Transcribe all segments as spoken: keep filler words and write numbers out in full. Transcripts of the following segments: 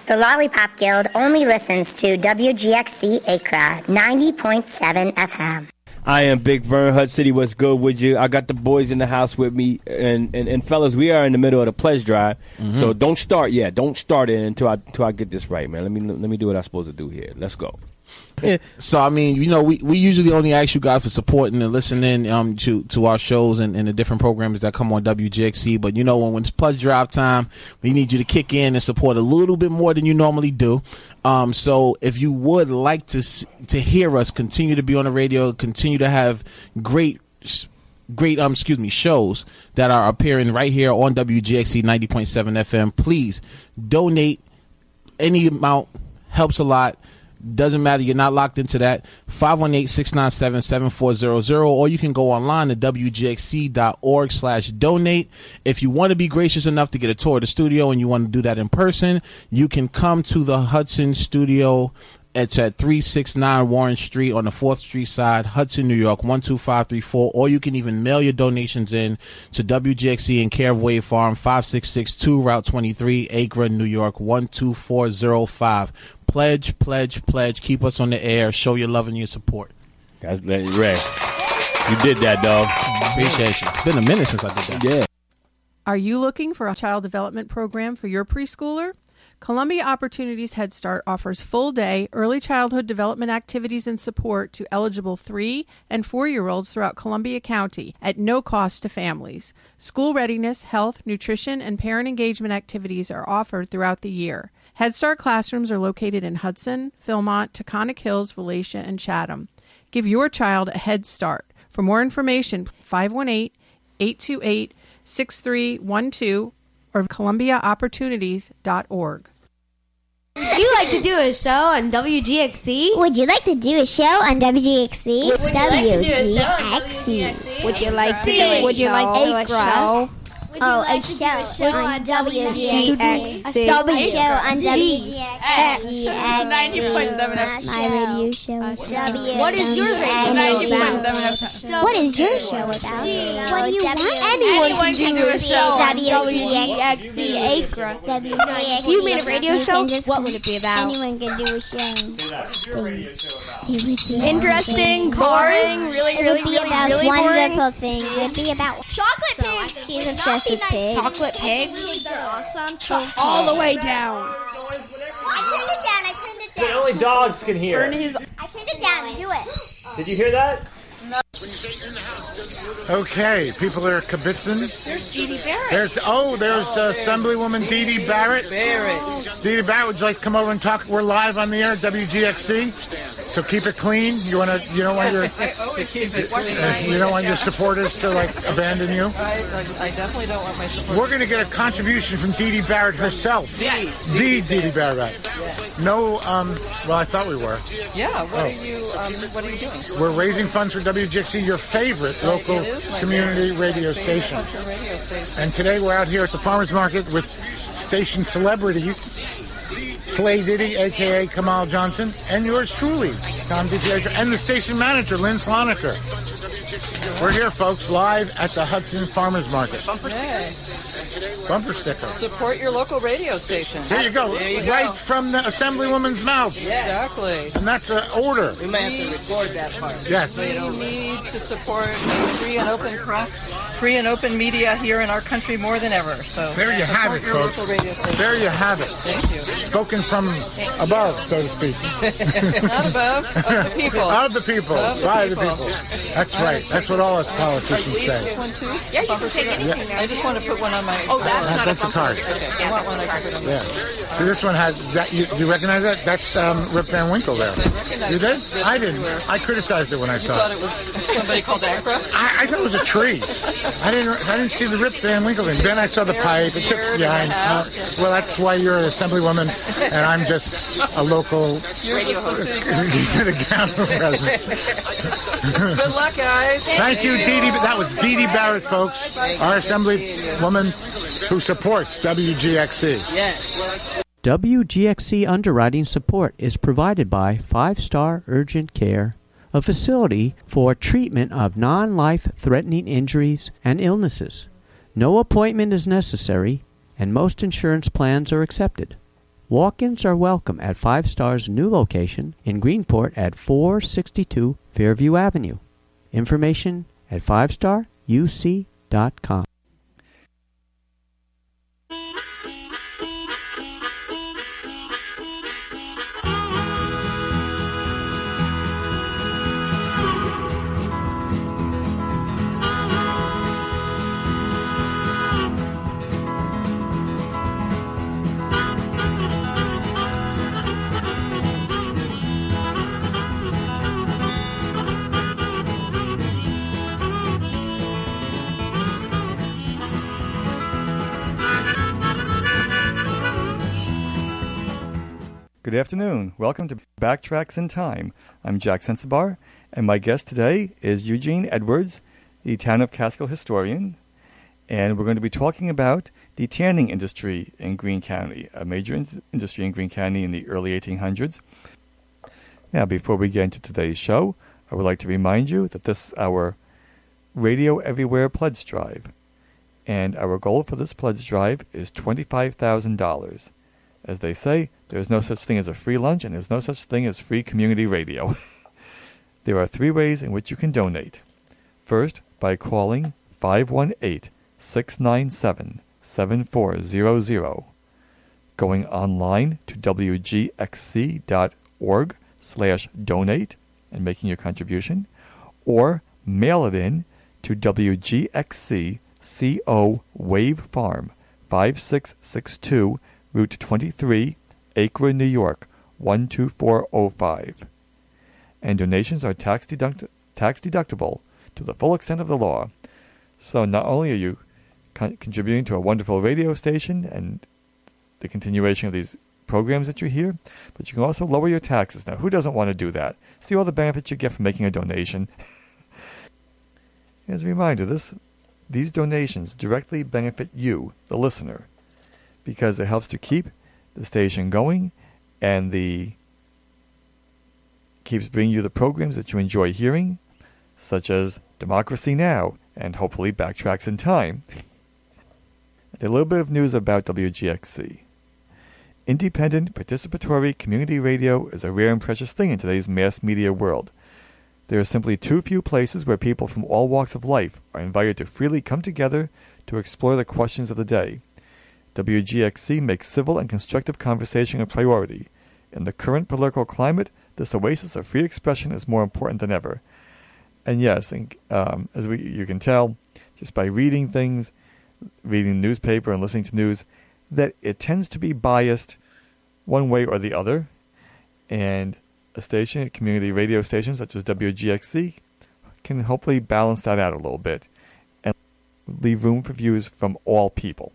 The Lollipop Guild only listens to W G X C Acra ninety point seven F M. I am Big Vern, Hud City. What's good with you? I got the boys in the house with me. And, and, and fellas, we are in the middle of the pledge drive. Mm-hmm. So don't start yet. Don't start it until I until I get this right, man. Let me let me do what I'm supposed to do here. Let's go. So, I mean, you know, we, we usually only ask you guys for supporting and listening um, to, to our shows and, and the different programs that come on W G X C. But, you know, when, when it's pledge drive time, we need you to kick in and support a little bit more than you normally do. Um, so if you would like to to hear us continue to be on the radio, continue to have great great um excuse me shows that are appearing right here on W G X C ninety point seven F M, please donate. Any amount helps a lot. Doesn't matter. You're not locked into that. five one eight, six nine seven, seven four zero zero, or you can go online to W G X C dot org slash donate. If you want to be gracious enough to get a tour of the studio and you want to do that in person, you can come to the Hudson studio. It's at three sixty-nine Warren Street on the fourth Street side, Hudson, New York, one two five three four. Or you can even mail your donations in to W G X C in care of Wave Farm, five six six two Route twenty-three, Acra, New York, one two four zero five. Pledge, pledge, pledge. Keep us on the air. Show your love and your support. That's Ray. You did that, dog. Appreciate you. It's been a minute since I did that. Yeah. Are you looking for a child development program for your preschooler? Columbia Opportunities Head Start offers full-day early childhood development activities and support to eligible three- and four-year-olds throughout Columbia County at no cost to families. School readiness, health, nutrition, and parent engagement activities are offered throughout the year. Head Start classrooms are located in Hudson, Philmont, Taconic Hills, Volusia, and Chatham. Give your child a head start. For more information, five one eight, eight two eight, six three one two or columbia opportunities dot org. Would you like to do a show on W G X C? Would you like to do a show on W G X C? Would you like to do a show on W G X C? Would you like to do a Would you like to do a show? Would you oh, like a, to show do a show on W G X C? A W show on W G X C. ninety point seven F M. My radio show. What is your radio show about? What is your show about? What do you want? Anyone can do a show on W G X C Acra. If you made a radio show, what would it be about? Anyone can do a show. Interesting, boring, really, really, really, really boring. Wonderful things. It would be about chocolate pigs. She's obsessed with pigs. Chocolate pigs. Pigs are awesome. All the way down. I turned it down. I turned it down. Only dogs can hear. I turned it down. Do it. Did you hear that? Okay, people are kibitzing. There's Dee Dee Barrett. There's, oh, there's uh, Assemblywoman Dee Dee Barrett. Barrett. Dee Dee Barrett, would you like to come over and talk? We're live on the air at W G X C, so keep it clean. You want to, you don't want your, uh, you don't want your supporters to like abandon you. I, I definitely don't want my supporters. We're going to get a contribution from Dee Dee Barrett herself. Yes. The Dee Dee Barrett. No, um, well, I thought we were. Yeah. What oh. are you? Um, what are you doing? We're raising funds for W G X C, your favorite local community radio station. radio station. And today we're out here at the farmers market with station celebrities, Slay Diddy, a k a. Kamal Johnson, and yours truly, Tom DiPietro, and the station manager, Lynn Sloniker. We're here, folks, live at the Hudson Farmers Market. Bumper sticker. Bumper sticker. Support your local radio station. There you go. There you right go. from the Assemblywoman's mouth. Yeah. Exactly. And that's an order. We might have to record that part. Yes. We need to support free and open press, free and open media here in our country more than ever. So there you have it, your folks. Local radio station. There you have it. Thank you. Spoken from above, so to speak. Not above, of the people. Of the people. Of the By people. the people. That's right. That's what all us politicians say. This one too? Yeah, you can take anything now. I just want to put one on my. Oh, that's That- not that's a a card. Okay, I want one I can put on my. Yeah. So this one has that. You, you recognize that? That's um, Rip Van Winkle there. recognize You did? it. I didn't. Everywhere. I criticized it when I You saw thought it. it was somebody called Acra? I, I thought it was a tree. I didn't. I didn't see the Rip Van Winkle thing. Then I saw the pipe. It took, Beard, yeah. I, and a hat. uh, well, that's why you're an assemblywoman, and I'm just a local. You're just the city City council president. Good luck, guys. Thank you, Dee Dee. That was Dee Dee Barrett, folks, our assemblywoman who supports W G X C. Yes. W G X C underwriting support is provided by Five Star Urgent Care, a facility for treatment of non-life-threatening injuries and illnesses. No appointment is necessary, and most insurance plans are accepted. Walk-ins are welcome at Five Star's new location in Greenport at four sixty-two Fairview Avenue. Information at five star u c dot com. Good afternoon. Welcome to Backtracks in Time. I'm Jack Sensabar, and my guest today is Eugene Edwards, the Town of Catskill historian, and we're going to be talking about the tanning industry in Greene County, a major in- industry in Greene County in the early eighteen hundreds. Now, before we get into today's show, I would like to remind you that this is our Radio Everywhere Pledge Drive, and our goal for this pledge drive is twenty-five thousand dollars. As they say, there's no such thing as a free lunch, and there's no such thing as free community radio. There are three ways in which you can donate. First, by calling five one eight, six nine seven, seven four zero zero, going online to w g x c dot org slash donate and making your contribution, or mail it in to W G X C C O Wave Farm, five six six two Route twenty-three, Acra, New York, one two four zero five. And donations are tax, deduct- tax deductible to the full extent of the law. So not only are you con- contributing to a wonderful radio station and the continuation of these programs that you hear, but you can also lower your taxes. Now, who doesn't want to do that? See all the benefits you get from making a donation. As a reminder, this these donations directly benefit you, the listener, because it helps to keep the station going and the keeps bringing you the programs that you enjoy hearing, such as Democracy Now! And hopefully Backtracks in Time. A little bit of news about W G X C. Independent, participatory community radio is a rare and precious thing in today's mass media world. There are simply too few places where people from all walks of life are invited to freely come together to explore the questions of the day. W G X C makes civil and constructive conversation a priority. In the current political climate, this oasis of free expression is more important than ever. And yes, and, um, as we you can tell, just by reading things, reading the newspaper and listening to news, that it tends to be biased one way or the other. And a station, a community radio station such as W G X C, can hopefully balance that out a little bit and leave room for views from all people.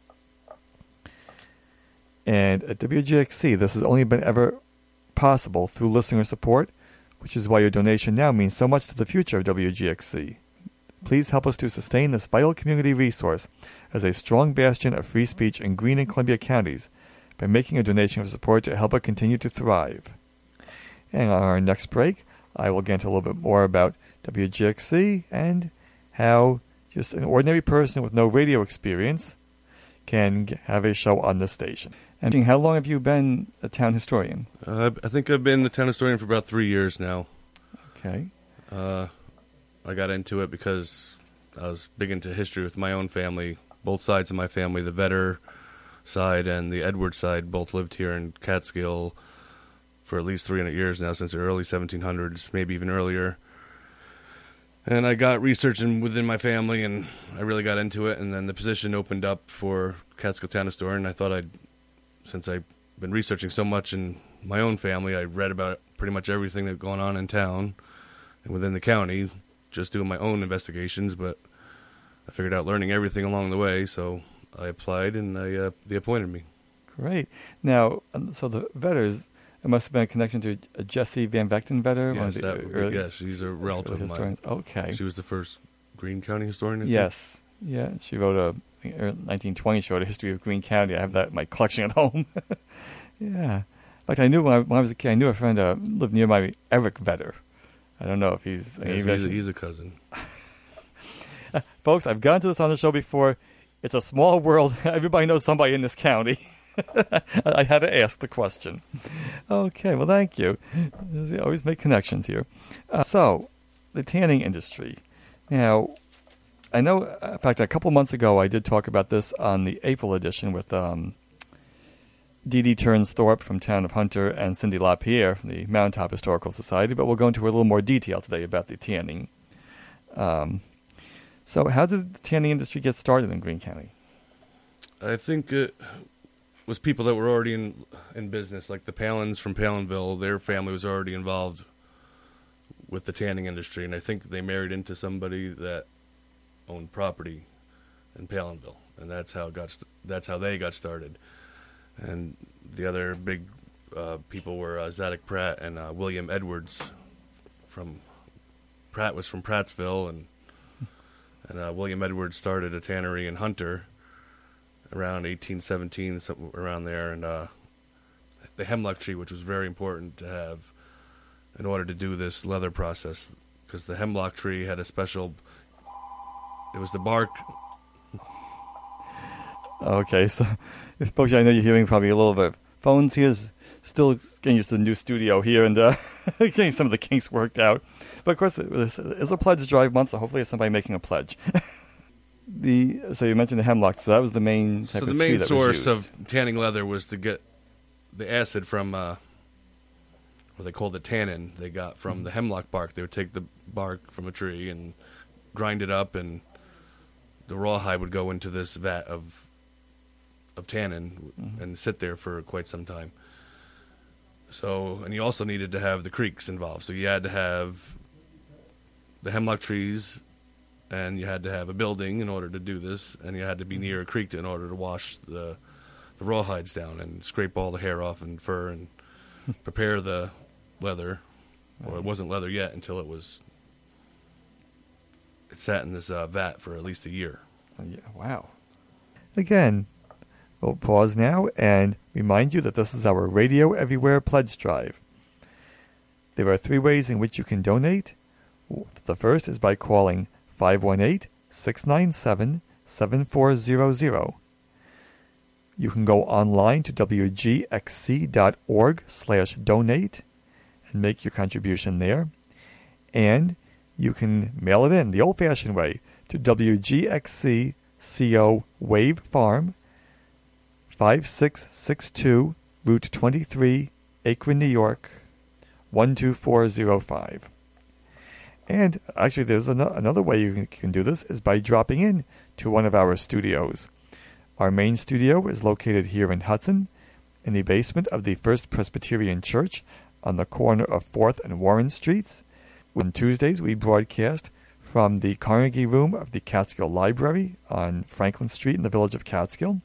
And at W G X C, this has only been ever possible through listener support, which is why your donation now means so much to the future of W G X C. Please help us to sustain this vital community resource as a strong bastion of free speech in Greene and Columbia counties by making a donation of support to help it continue to thrive. And on our next break, I will get into a little bit more about W G X C and how just an ordinary person with no radio experience can have a show on this station. And how long have you been a town historian? Uh, I think I've been the town historian for about three years now. Okay. Uh, I got into it because I was big into history with my own family. Both sides of my family, the Vetter side and the Edwards side, both lived here in Catskill for at least three hundred years now, since the early seventeen hundreds, maybe even earlier. And I got researching within my family, and I really got into it. And then the position opened up for Catskill Town Historian. And I thought I'd, since I've been researching so much in my own family, I read about pretty much everything that's going on in town and within the county, just doing my own investigations. But I figured out learning everything along the way, so I applied, and I, uh, they appointed me. Great. Now, so the Vetters, it must have been a connection to uh, Jessie Van Vechten Vetter? Yes, that would be, yeah, she's a relative of mine. Okay. She was the first Greene County historian, I think? Yes. Yeah, she wrote a, nineteen twenty, she wrote a history of Greene County. I have that in my collection at home. Yeah. In fact, I knew when I, when I was a kid, I knew a friend uh, lived nearby, Eric Vetter. I don't know if he's... Yes, he's, a, he's a cousin. Folks, I've gone to this on the show before. It's a small world. Everybody knows somebody in this county. I had to ask the question. Okay, well, thank you. You always make connections here. Uh, so, the tanning industry. Now, I know, in fact, a couple months ago, I did talk about this on the April edition with um, Dee Dee Turns-Thorpe from Town of Hunter and Cindy LaPierre from the Mountaintop Historical Society, but we'll go into a little more detail today about the tanning. Um, so, how did the tanning industry get started in Greene County? I think it was people that were already in in business, like the Palins from Palinville. Their family was already involved with the tanning industry, and I think they married into somebody that owned property in Palinville, and that's how it got st- that's how they got started. And the other big uh, people were uh, Zadok Pratt and uh, William Edwards. From Pratt was from Prattsville, and and uh, William Edwards started a tannery in Hunter around eighteen seventeen, something around there, and uh, the hemlock tree, which was very important to have in order to do this leather process, because the hemlock tree had a special. It was the bark. Okay, so folks, I know you're hearing probably a little bit of phones here. Still getting used to the new studio here and uh, getting some of the kinks worked out. But of course, this is a pledge drive month, so hopefully, it's somebody making a pledge. The so you mentioned the hemlock, so that was the main type so of the main tree that source was used. of tanning leather was to get the acid from uh, what they called the tannin. They got from mm-hmm. the hemlock bark. They would take the bark from a tree and grind it up, and the rawhide would go into this vat of of tannin mm-hmm. and sit there for quite some time. So, and you also needed to have the creeks involved. So you had to have the hemlock trees. And you had to have a building in order to do this, and you had to be near a creek to, in order to wash the, the rawhides down and scrape all the hair off and fur and prepare the leather. Well, it wasn't leather yet until it was. It sat in this uh, vat for at least a year. Oh, yeah, wow. Again, we'll pause now and remind you that this is our Radio Everywhere Pledge Drive. There are three ways in which you can donate. The first is by calling five one eight, six nine seven, seven four zero zero. You can go online to w g x c dot org slash donate and make your contribution there. And you can mail it in the old-fashioned way to W G X C C O Wave Farm, five six six two Route twenty-three, Akron, New York, one two four zero five. And actually, there's an- another way you can, can do this is by dropping in to one of our studios. Our main studio is located here in Hudson, in the basement of the First Presbyterian Church on the corner of fourth and Warren Streets. On Tuesdays, we broadcast from the Carnegie Room of the Catskill Library on Franklin Street in the village of Catskill.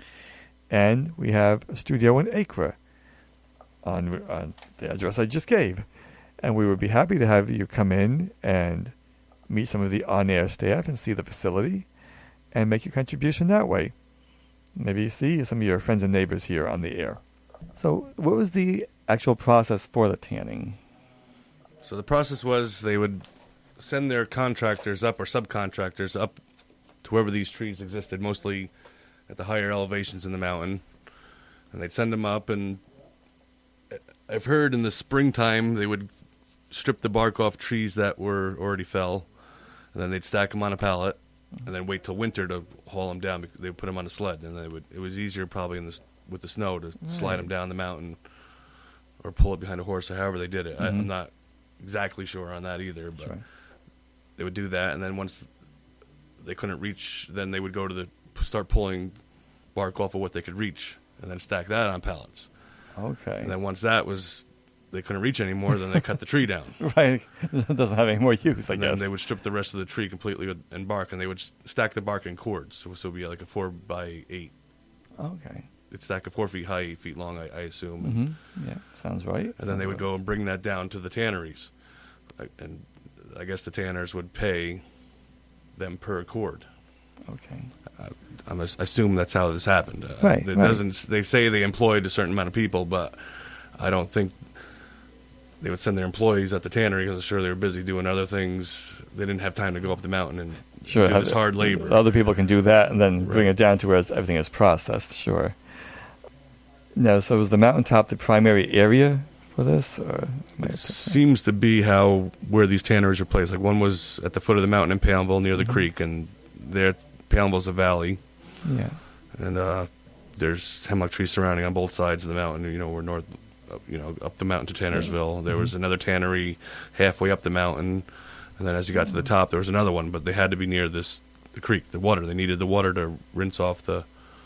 And we have a studio in Acre on, on the address I just gave. And we would be happy to have you come in and meet some of the on-air staff and see the facility and make your contribution that way. Maybe see some of your friends and neighbors here on the air. So what was the actual process for the tanning? So the process was they would send their contractors up or subcontractors up to wherever these trees existed, mostly at the higher elevations in the mountain. And they'd send them up, and I've heard in the springtime they would strip the bark off trees that were already fell, and then they'd stack them on a pallet, and then wait till winter to haul them down. They would put them on a sled, and they would. It was easier probably in the, with the snow to right. slide them down the mountain or pull it behind a horse, or however they did it. Mm-hmm. I, I'm not exactly sure on that either, but sure. They would do that, and then once they couldn't reach, then they would go to the start pulling bark off of what they could reach, and then stack that on pallets. Okay. And then once that was, they couldn't reach anymore, then they cut the tree down. Right. It doesn't have any more use, I and guess. Then they would strip the rest of the tree completely and bark, and they would stack the bark in cords. So, so it would be like a four by eight. Okay. It's stacked a four feet high, eight feet long, I, I assume. Mm-hmm. Yeah, sounds right. And sounds then they would right. go and bring that down to the tanneries. And I guess the tanners would pay them per cord. Okay. Uh, I'm a, I assume that's how this happened. Uh, right. It right. doesn't. They say they employed a certain amount of people, but I don't think they would send their employees at the tannery because I'm sure they were busy doing other things. They didn't have time to go up the mountain and sure, do this hard labor. Other people can do that and then right. bring it down to where it's, everything is processed. Sure. Now, so was the mountaintop the primary area for this? Or it seems to be how where these tanneries are placed. Like one was at the foot of the mountain in Palmville near the mm-hmm. creek, and there, Palmville's a valley. Yeah. And uh, there's hemlock trees surrounding on both sides of the mountain. You know, we're north, up, you know, up the mountain to Tannersville. There mm-hmm. was another tannery halfway up the mountain, and then as you got to the top, there was another one. But they had to be near this the creek, the water. They needed the water to rinse off the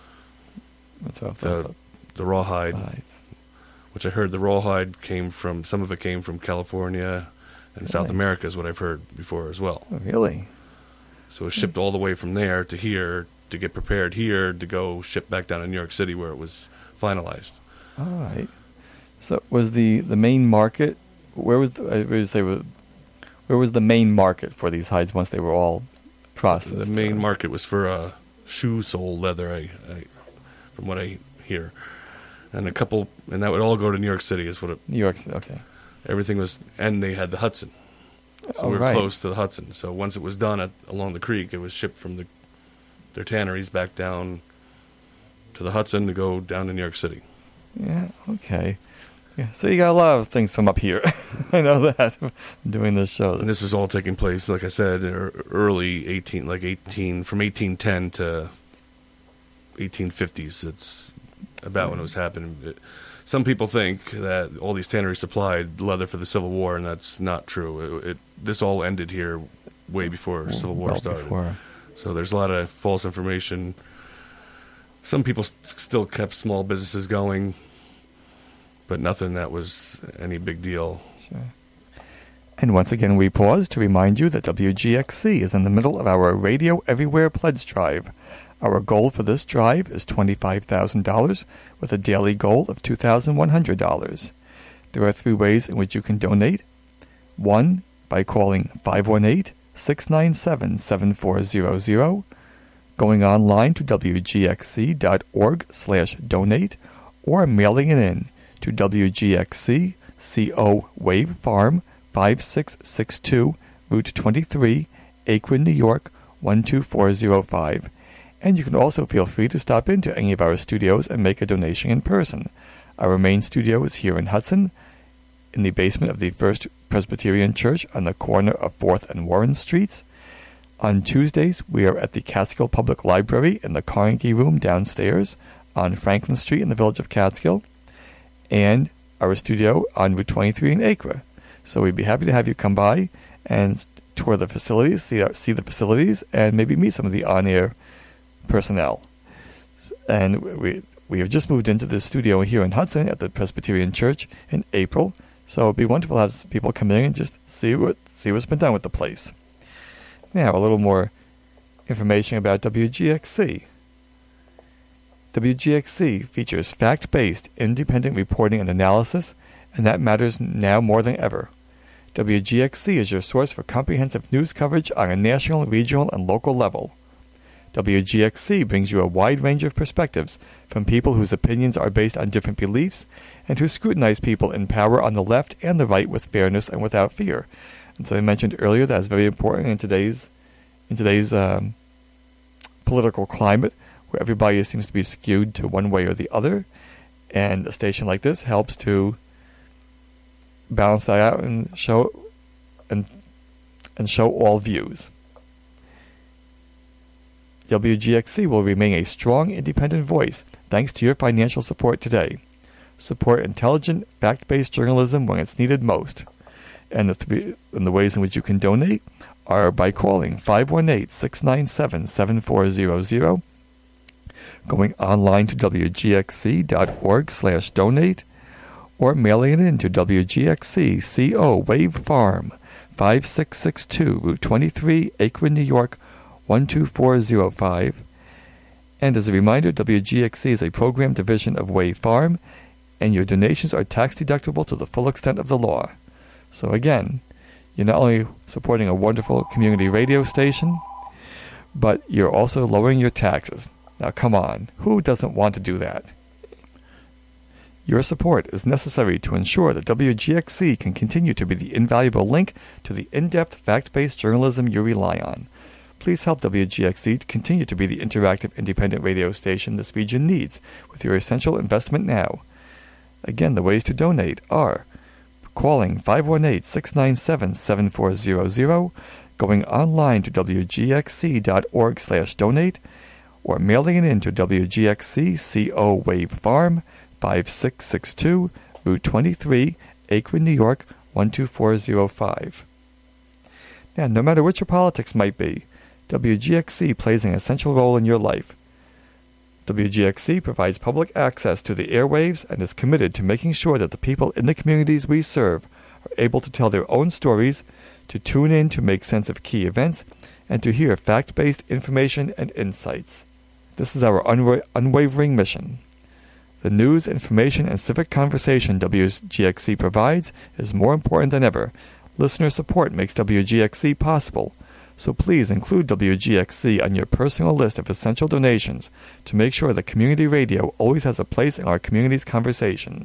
rinse off the, the, the rawhide, hides. Which I heard the rawhide came from. Some of it came from California and really? South America, is what I've heard before as well. Oh, really? So it was shipped all the way from there to here to get prepared here to go ship back down to New York City where it was finalized. All right. So was the, the main market, where was the, I was say, where was the main market for these hides once they were all processed? The main or? market was for uh, shoe sole leather, I, I, from what I hear. And a couple, and that would all go to New York City is what it... New York City, okay. Everything was, and they had the Hudson. So oh, we were right. close to the Hudson. So once it was done at, along the creek, it was shipped from the their tanneries back down to the Hudson to go down to New York City. Yeah, okay. Yeah, so you got a lot of things from up here. I know that, doing this show. And this is all taking place, like I said, early eighteen, like eighteen, from eighteen ten to eighteen fifties. It's about when it was happening. It, some people think that all these tanneries supplied leather for the Civil War, and that's not true. It, it this all ended here way before the Civil War well started. Before. So there's a lot of false information. Some people st- still kept small businesses going, but nothing that was any big deal. Sure. And once again, we pause to remind you that W G X C is in the middle of our Radio Everywhere Pledge Drive. Our goal for this drive is twenty-five thousand dollars with a daily goal of two thousand one hundred dollars. There are three ways in which you can donate. One, by calling five one eight, six nine seven, seven four zero zero, going online to W G X C dot org slash donate, or mailing it in to W G X C, C O Wave Farm, five six six two, Route twenty-three, Akron, New York, one two four zero five. And you can also feel free to stop into any of our studios and make a donation in person. Our main studio is here in Hudson, in the basement of the First Presbyterian Church on the corner of fourth and Warren Streets. On Tuesdays, we are at the Catskill Public Library in the Carnegie Room downstairs on Franklin Street in the village of Catskill, and our studio on Route twenty-three in Acre. So we'd be happy to have you come by and tour the facilities, see, our, see the facilities, and maybe meet some of the on-air personnel. And we we have just moved into this studio here in Hudson at the Presbyterian Church in April, so it'd be wonderful to have people come in and just see what see what's been done with the place. Now, a little more information about W G X C. W G X C features fact-based, independent reporting and analysis, and that matters now more than ever. W G X C is your source for comprehensive news coverage on a national, regional, and local level. W G X C brings you a wide range of perspectives from people whose opinions are based on different beliefs and who scrutinize people in power on the left and the right with fairness and without fear. And so I mentioned earlier that is very important in today's in today's um, political climate, where everybody seems to be skewed to one way or the other, and a station like this helps to balance that out and show and and show all views. W G X C will remain a strong, independent voice thanks to your financial support today. Support intelligent, fact-based journalism when it's needed most. And the, three, and the ways in which you can donate are by calling five one eight, six nine seven, seven four zero zero, going online to W G X C dot org slash donate, or mailing it in to W G X C, C O Wave Farm, five six six two, Route twenty-three, Akron, New York, one two four zero five. And as a reminder, W G X C is a program division of Wave Farm, and your donations are tax deductible to the full extent of the law. So again, you're not only supporting a wonderful community radio station, but you're also lowering your taxes. Now come on, who doesn't want to do that? Your support is necessary to ensure that W G X C can continue to be the invaluable link to the in-depth, fact-based journalism you rely on. Please help W G X C to continue to be the interactive independent radio station this region needs with your essential investment now. Again, the ways to donate are calling five one eight, six nine seven, seven four zero zero, going online to w g x c dot org slash donate, or mailing it in to W G X C C O Wave Farm, five six six two, Route twenty-three, Akron, New York, one two four zero five. Now, no matter what your politics might be, W G X C plays an essential role in your life. W G X C provides public access to the airwaves and is committed to making sure that the people in the communities we serve are able to tell their own stories, to tune in to make sense of key events, and to hear fact-based information and insights. This is our unwa- unwavering mission. The news, information, and civic conversation W G X C provides is more important than ever. Listener support makes W G X C possible. So please include W G X C on your personal list of essential donations to make sure that community radio always has a place in our community's conversation.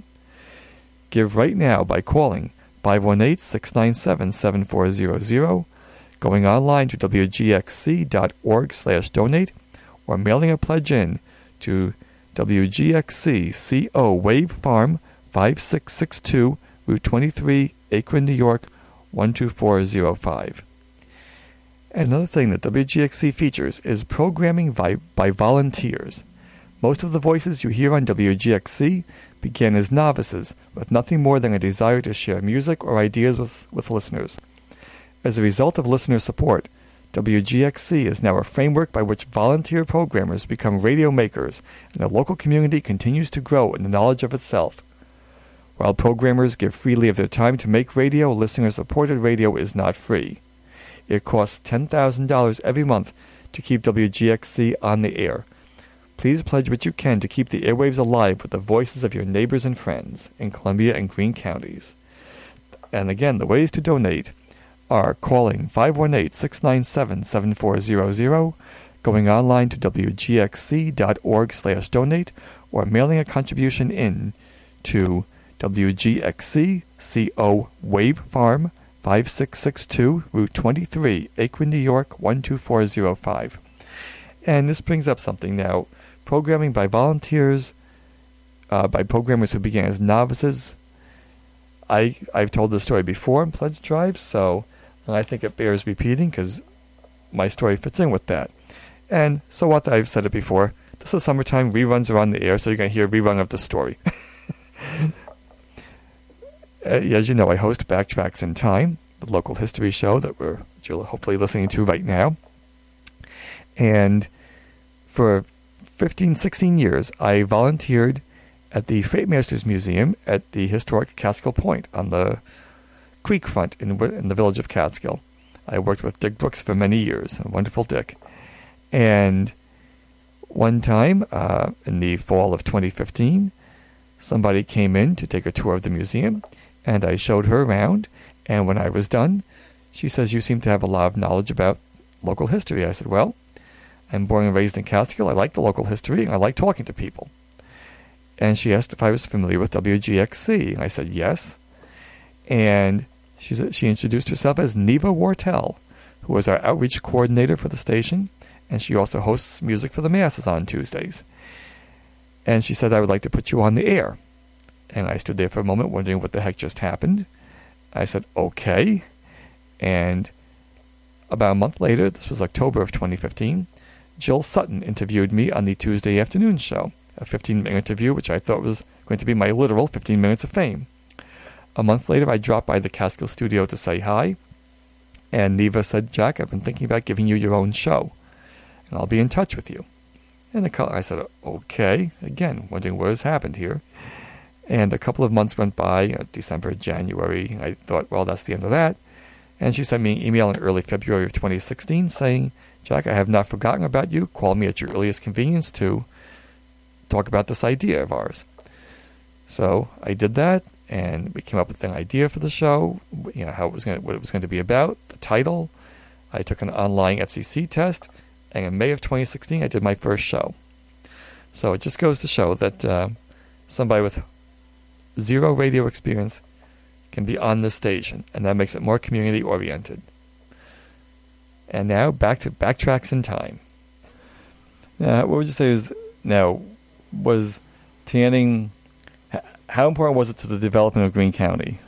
Give right now by calling five one eight, six nine seven, seven four zero zero, going online to w g x c dot org slash donate, or mailing a pledge in to W G X C C O Wave Farm, five six six two, Route twenty-three, Akron, New York, one two four zero five. And another thing that W G X C features is programming by, by volunteers. Most of the voices you hear on W G X C began as novices with nothing more than a desire to share music or ideas with, with listeners. As a result of listener support, W G X C is now a framework by which volunteer programmers become radio makers, and the local community continues to grow in the knowledge of itself. While programmers give freely of their time to make radio, listener-supported radio is not free. It costs ten thousand dollars every month to keep W G X C on the air. Please pledge what you can to keep the airwaves alive with the voices of your neighbors and friends in Columbia and Greene counties. And again, the ways to donate are calling five one eight, six nine seven, seven four zero zero, going online to w g x c dot org slash donate, or mailing a contribution in to W G X C C O Wave Farm, five six six two, Route twenty-three, Akron, New York, one two four zero five. And this brings up something now. Programming by volunteers, uh, by programmers who began as novices. I, I've told this story before in Pledge Drive, so I think it bears repeating because my story fits in with that. And so what, I've said it before. This is summertime, reruns are on the air, so you're going to hear a rerun of the story. As you know, I host Backtracks in Time, the local history show that we're you're hopefully listening to right now. And for fifteen, sixteen years, I volunteered at the Freight Masters Museum at the historic Catskill Point on the creek front in, in the village of Catskill. I worked with Dick Brooks for many years, a wonderful Dick. And one time, uh, in the fall of twenty fifteen, somebody came in to take a tour of the museum, and I showed her around, and when I was done, she says, "You seem to have a lot of knowledge about local history." I said, "Well, I'm born and raised in Catskill. I like the local history, and I like talking to people." And she asked if I was familiar with W G X C, and I said yes. And she said, she introduced herself as Neva Wartell, who was our outreach coordinator for the station, and she also hosts music for the masses on Tuesdays. And she said, "I would like to put you on the air." And I stood there for a moment wondering what the heck just happened. I said, "Okay." And about a month later, this was October of twenty fifteen, Jill Sutton interviewed me on the Tuesday afternoon show, a fifteen-minute interview which I thought was going to be my literal fifteen minutes of fame. A month later, I dropped by the Catskill studio to say hi, and Neva said, "Jack, I've been thinking about giving you your own show, and I'll be in touch with you." And I said, "Okay," again, wondering what has happened here. And a couple of months went by, uh, December, January. I thought, well, that's the end of that. And she sent me an email in early February of twenty sixteen saying, "Jack, I have not forgotten about you. Call me at your earliest convenience to talk about this idea of ours." So I did that, and we came up with an idea for the show, you know, how it was going, what it was going to be about, the title. I took an online F C C test, and in May of twenty sixteen, I did my first show. So it just goes to show that uh, somebody with zero radio experience can be on this station, and that makes it more community-oriented. And now back to Backtracks in Time. Now, what would you say is now was tanning? How important was it to the development of Greene County?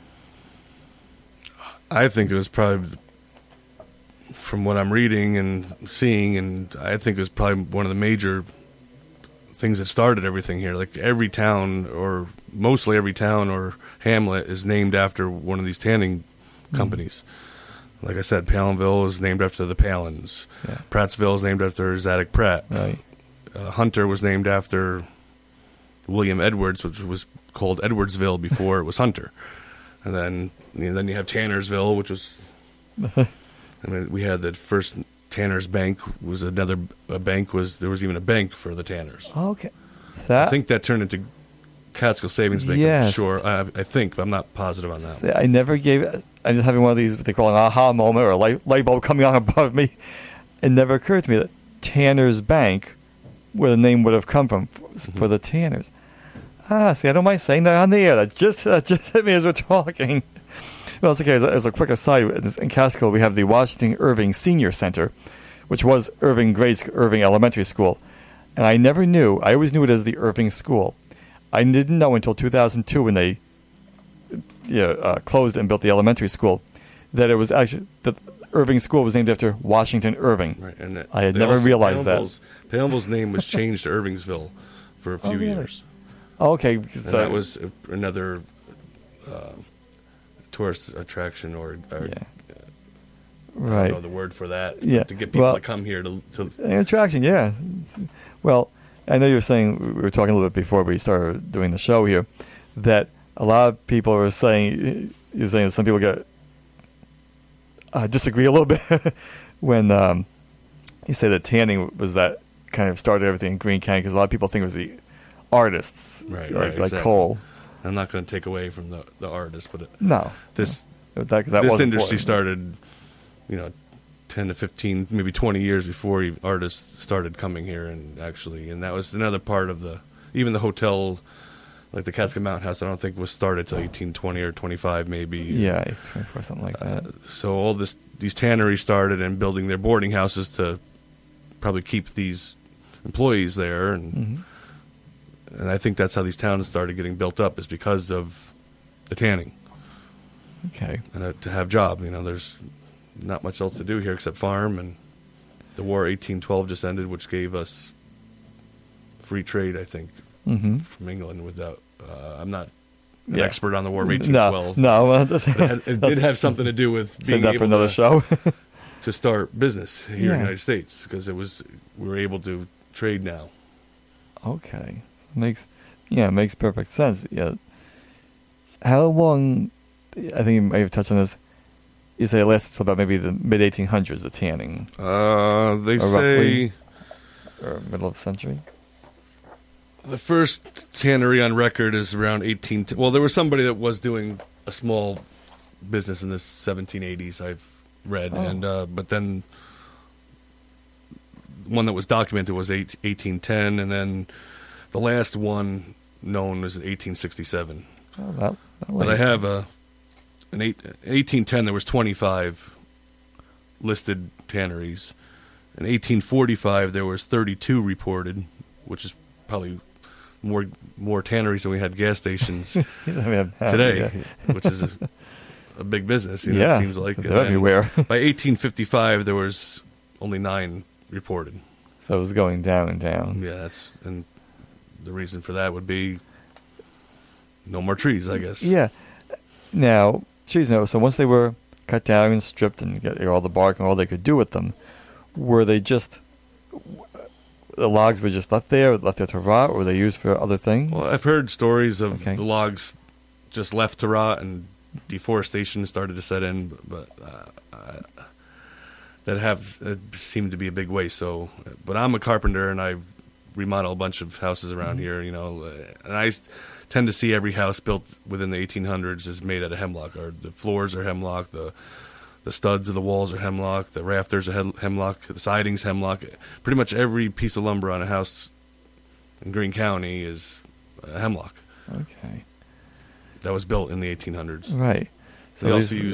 I think it was probably, from what I'm reading and seeing, and I think it was probably one of the major things that started everything here. Like every town, or mostly every town or hamlet, is named after one of these tanning companies. Mm. Like I said, Palinville is named after the Palins. Yeah. Prattsville is named after Zadig Pratt. Right. Uh, Hunter was named after William Edwards, which was called Edwardsville before it was Hunter. And then, you know, then you have Tannersville, which was. I mean, we had the first Tanner's Bank was another a bank was there was even a bank for the Tanners. Okay, that, I think that turned into Catskill Savings Bank. Yes. I'm sure, I, I think, but I'm not positive on that. See, I never gave. I'm just having one of these what they call an aha moment or a light, light bulb coming on above me. It never occurred to me that Tanner's Bank, where the name would have come from, for, mm-hmm. for the Tanners. Ah, see, I don't mind saying that on the air. That just that just hit me as we're talking. Well, it's okay. As a, as a quick aside, in Catskill, we have the Washington Irving Senior Center, which was Irving Grade Irving Elementary School. And I never knew. I always knew it as the Irving School. I didn't know until two thousand two when they you know, uh, closed and built the elementary school that it was actually that Irving School was named after Washington Irving. Right, and it, I had never also, realized Palinville's, that. Palinville's name was changed to Irvingsville for a few oh, really? years. Oh, okay. Because and that was another uh, tourist attraction, or, or yeah. uh, right. I don't know the word for that. Yeah. To get people well, to come here to, to an attraction. Yeah. Well, I know you were saying we were talking a little bit before we started doing the show here that a lot of people were saying you're saying that some people get uh, disagree a little bit when um, you say that tanning was that kind of started everything in Greene County, because a lot of people think it was the artists, right, like, right, like exactly. Cole. I'm not going to take away from the, the artists, but it, no, this no. That, that this was industry important. started, you know, ten to fifteen, maybe twenty years before artists started coming here, and actually, and that was another part of the even the hotel, like the Catskill Mountain House. I don't think was started till eighteen twenty or twenty-five, maybe. Yeah, twenty-four, something like that. Uh, so all this these tanneries started and building their boarding houses to probably keep these employees there, and. Mm-hmm. And I think that's how these towns started getting built up, is because of the tanning. Okay. And uh, to have job, you know, there's not much else to do here except farm. And the war eighteen twelve just ended, which gave us free trade, I think, mm-hmm. from England. Without, uh, I'm not an yeah. expert on the war of eighteen twelve. No, no. But it, had, it did have something to do with being that able for another to, show. to start business here yeah. in the United States, because it was we were able to trade now. Okay. Makes yeah, it makes perfect sense. Yeah. How long? I think you may have touched on this. You say it lasted until about maybe the mid eighteen hundreds. The tanning. Uh, they or say roughly, or middle of the century. The first tannery on record is around eighteen. Well, there was somebody that was doing a small business in the seventeen eighties. I've read, oh. and uh, but then one that was documented was eight, eighteen ten, and then. The last one known was eighteen sixty-seven. Oh, that, that but I have a an eight, eighteen ten. There was twenty-five listed tanneries. In eighteen forty-five, there was thirty-two reported, which is probably more more tanneries than we had gas stations have, today, yeah. which is a, a big business. You know, yeah, it seems like they're everywhere. By eighteen fifty-five, there was only nine reported. So it was going down and down. Yeah, that's and. The reason for that would be no more trees, I guess. Yeah. Now, trees, no. So once they were cut down and stripped and got all the bark and all they could do with them, were they just the logs were just left there, left there to rot, or were they used for other things? Well, I've heard stories of okay. the logs just left to rot and deforestation started to set in, but uh, uh, that have uh, seemed to be a big waste. So, but I'm a carpenter and I remodel a bunch of houses around mm-hmm. here, you know, and I tend to see every house built within the eighteen hundreds is made out of hemlock. Or the floors are hemlock, the the studs of the walls are hemlock, the rafters are hemlock, the siding's hemlock. Pretty much every piece of lumber on a house in Greene County is uh, hemlock. Okay. That was built in the eighteen hundreds. Right. So they also used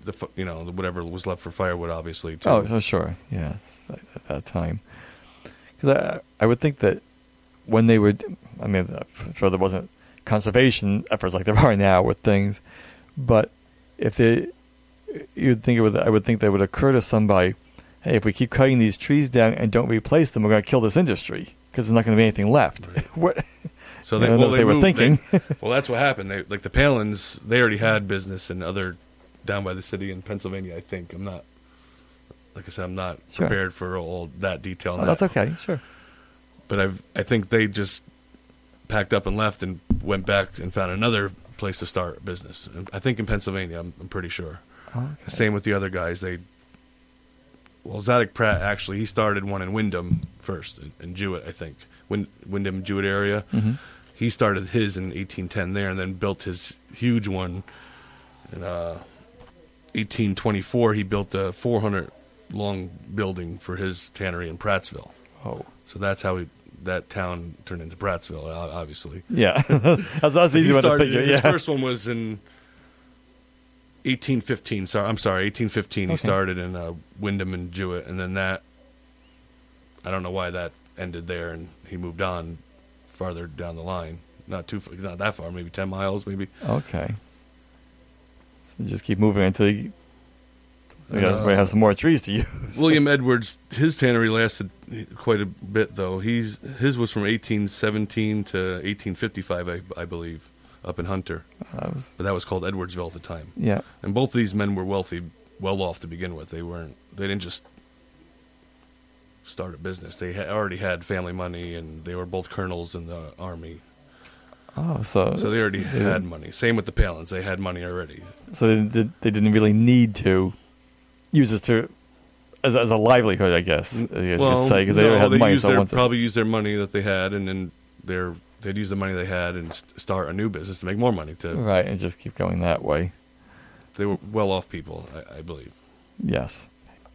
the f- you know whatever was left for firewood, obviously. Too. Oh, sure, yes, at that time. Because I, I would think that when they were, I mean, I'm sure there wasn't conservation efforts like there are now with things, but if they, you'd think it would, I would think that would occur to somebody, hey, if we keep cutting these trees down and don't replace them, we're going to kill this industry because there's not going to be anything left. Right. What? So they, I don't well, know they, what they moved, were thinking. They, well, that's what happened. They, like the Palins, they already had business in other down by the city in Pennsylvania. I think I'm not, like I said, I'm not Sure. prepared for all that detail. Oh, on that's that. okay, sure. But I've, I think they just packed up and left and went back and found another place to start business. And I think in Pennsylvania, I'm, I'm pretty sure. Okay. Same with the other guys. They, well, Zadok Pratt actually, he started one in Wyndham first, in, in Jewett, I think, Wind, Wyndham, Jewett area. Mm-hmm. He started his in eighteen ten there, and then built his huge one in uh, eighteen twenty-four. He built a four hundred long building for his tannery in Prattsville. Oh, so that's how he, that town turned into Prattsville, obviously. Yeah, that's, that's the easy one to figure. His Yeah. first one was in eighteen fifteen. Sorry, I'm sorry, eighteen fifteen. He Okay. started in uh, Wyndham and Jewett, and then that, I don't know why that ended there, and he moved on farther down the line. Not too, not that far, maybe ten miles, maybe. Okay. So you just keep moving until you, you guys Uh, might have some more trees to use. William Edwards, his tannery lasted quite a bit, though. He's his was from eighteen seventeen to eighteen fifty-five, I, I believe, up in Hunter. That was, but that was called Edwardsville at the time. Yeah. And both of these men were wealthy, well off to begin with. They weren't. They didn't just start a business. They ha- already had family money, and they were both colonels in the army. Oh, so so they already they had didn't- money. Same with the Palins; they had money already. So they, did, they didn't really need to use it to as, as a livelihood, I guess. I guess you well, could say, because they no, already had they money. used So their, once it- probably used their money that they had, and then their they'd use the money they had and st- start a new business to make more money. To right, and just keep going that way. They were well-off people, I, I believe. Yes.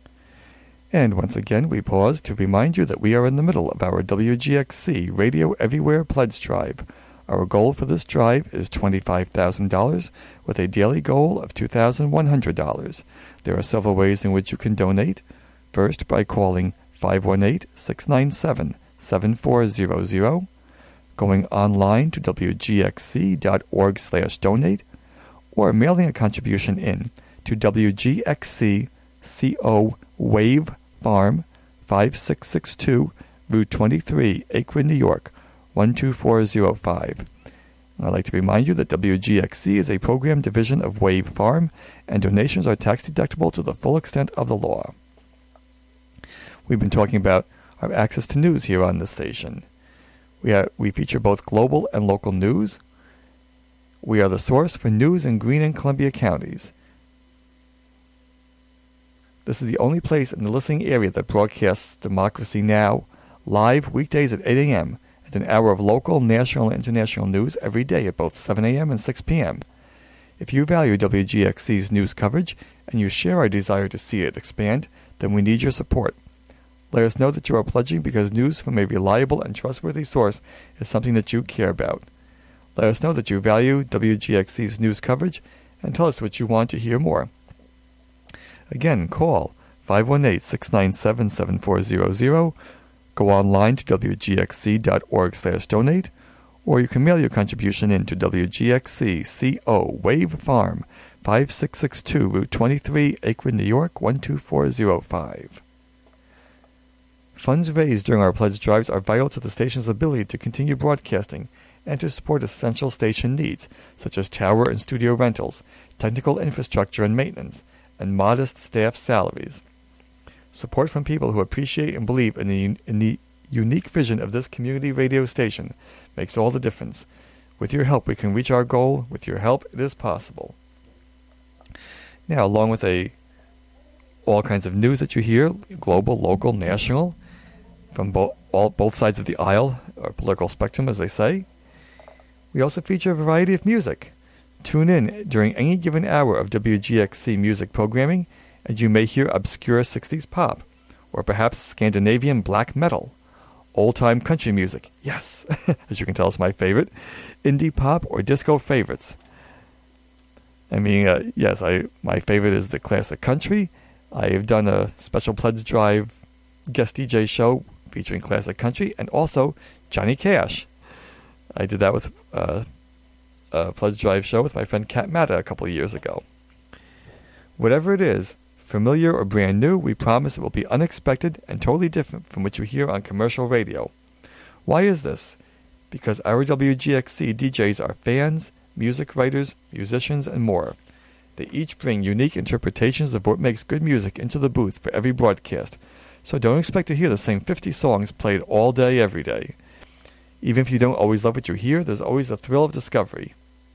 And once again, we pause to remind you that we are in the middle of our W G X C Radio Everywhere Pledge Drive. Our goal for this drive is twenty-five thousand dollars with a daily goal of two thousand one hundred dollars. There are several ways in which you can donate. First, by calling five one eight, six nine seven, seven four zero zero, going online to W G X C dot org slash donate, or mailing a contribution in to W G X C C O Wave Farm, five six six two, Route twenty-three, Akron, New York, one two four zero five. I'd like to remind you that W G X C is a program division of Wave Farm, and donations are tax deductible to the full extent of the law. We've been talking about our access to news here on the station. We, are, we feature both global and local news. We are the source for news in Greene and Columbia counties. This is the only place in the listening area that broadcasts Democracy Now! Live weekdays at eight a.m. and an hour of local, national, and international news every day at both seven a.m. and six p.m. If you value W G X C's news coverage and you share our desire to see it expand, then we need your support. Let us know that you are pledging because news from a reliable and trustworthy source is something that you care about. Let us know that you value W G X C's news coverage and tell us what you want to hear more. Again, call five one eight, six nine seven, seven four zero zero, go online to W G X C dot org slash donate, or you can mail your contribution in to W G X C C O Wave Farm, five six six two, Route twenty-three, Akron, New York, one two four zero five. Funds raised during our pledge drives are vital to the station's ability to continue broadcasting and to support essential station needs, such as tower and studio rentals, technical infrastructure and maintenance, and modest staff salaries. Support from people who appreciate and believe in the, in the unique vision of this community radio station makes all the difference. With your help, we can reach our goal. With your help, it is possible. Now, along with a all kinds of news that you hear, global, local, national, from bo- all, both sides of the aisle, or political spectrum, as they say, we also feature a variety of music. Tune in during any given hour of W G X C music programming, and you may hear obscure sixties pop, or perhaps Scandinavian black metal, old-time country music, yes, as you can tell is my favorite, indie pop or disco favorites. I mean, uh, yes, I my favorite is the classic country. I've done a special pledge drive guest D J show featuring classic country and also Johnny Cash. I did that with uh, a pledge drive show with my friend Kat Matta a couple of years ago. Whatever it is, familiar or brand new, we promise it will be unexpected and totally different from what you hear on commercial radio. Why is this? Because our W G X C D Js are fans, music writers, musicians, and more. They each bring unique interpretations of what makes good music into the booth for every broadcast, so don't expect to hear the same fifty songs played all day, every day. Even if you don't always love what you hear, there's always the thrill of discovery.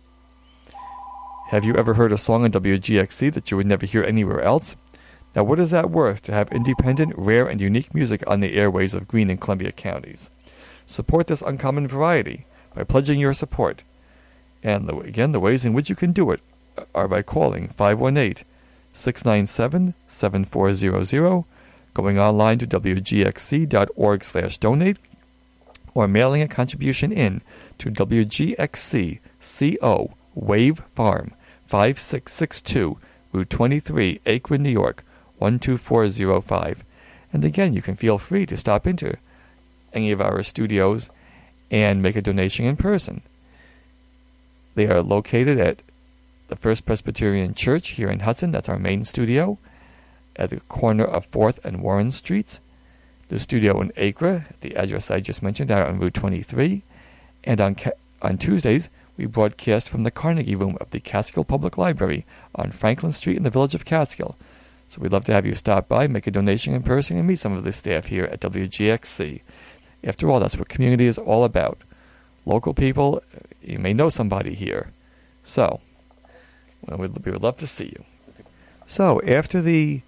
Have you ever heard a song on W G X C that you would never hear anywhere else? Now what is that worth to have independent, rare, and unique music on the airways of Greene and Columbia counties? Support this uncommon variety by pledging your support. And the, again, the ways in which you can do it are by calling five one eight, six nine seven, seven four zero zero, going online to W G X C dot org slash donate, or mailing a contribution in to W G X C C O Wave Farm, five six six two, Route twenty-three, Akron, New York, one two four zero five. And again, you can feel free to stop into any of our studios and make a donation in person. They are located at the First Presbyterian Church here in Hudson. That's our main studio, at the corner of fourth and Warren Streets. The studio in Acre, the address I just mentioned, out on Route twenty-three. And on ca- on Tuesdays, we broadcast from the Carnegie Room of the Catskill Public Library on Franklin Street in the village of Catskill. So we'd love to have you stop by, make a donation in person, and meet some of the staff here at W G X C. After all, that's what community is all about. Local people, you may know somebody here. So, well, we'd, we would love to see you. So, after the